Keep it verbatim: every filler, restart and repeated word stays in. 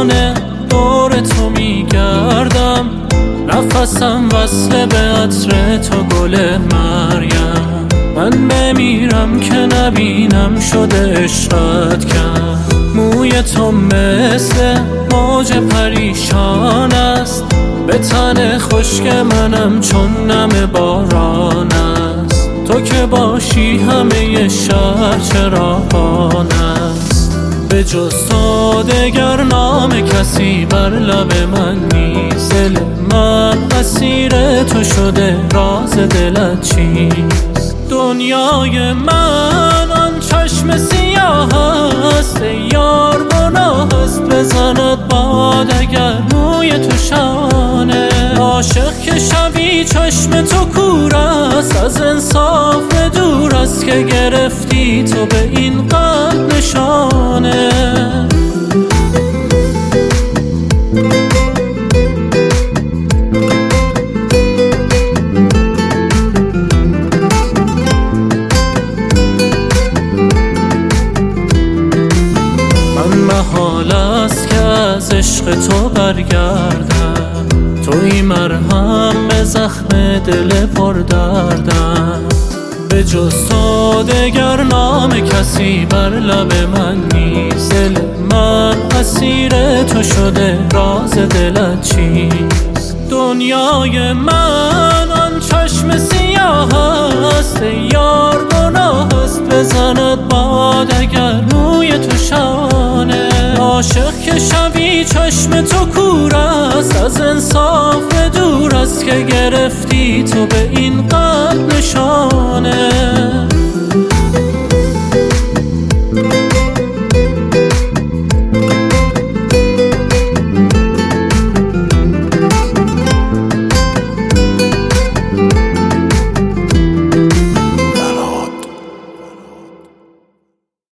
شانه دور تو میگردم، نفسم وصله به عطر تو گل مریم. من بمیرم که نبینم شده عشقت کرد. موی تو مثل موج پریشان است، به تن خشک منم چون نم باران است. تو که باشی همه شهر چراغان است. به جز تو دگر نام کسی بر لب من نیست. دل من اسیر تو شده، راز دلت چیست؟ دنیای من آن چشم سیاه است، یار گناه است بزند باد اگر موی تو شانه. عاشق که شبی چشم تو کور است، از انصاف دور است که گرفتی تو به این قلب نشانه. محال است که از عشق تو برگردم، توی مرهم به زخم دل پر دردم. به جز تو دگر نام کسی بر لب من نیست. دل من اسیر تو شده، راز دلت چیست؟ دنیای من آن چشم سیاه است، یار گناه است بزند باد اگر روی تو شانه. عاشق که شبی چشم تو کور است، از انصاف دور است که گرفتی تو به این قلب نشانه.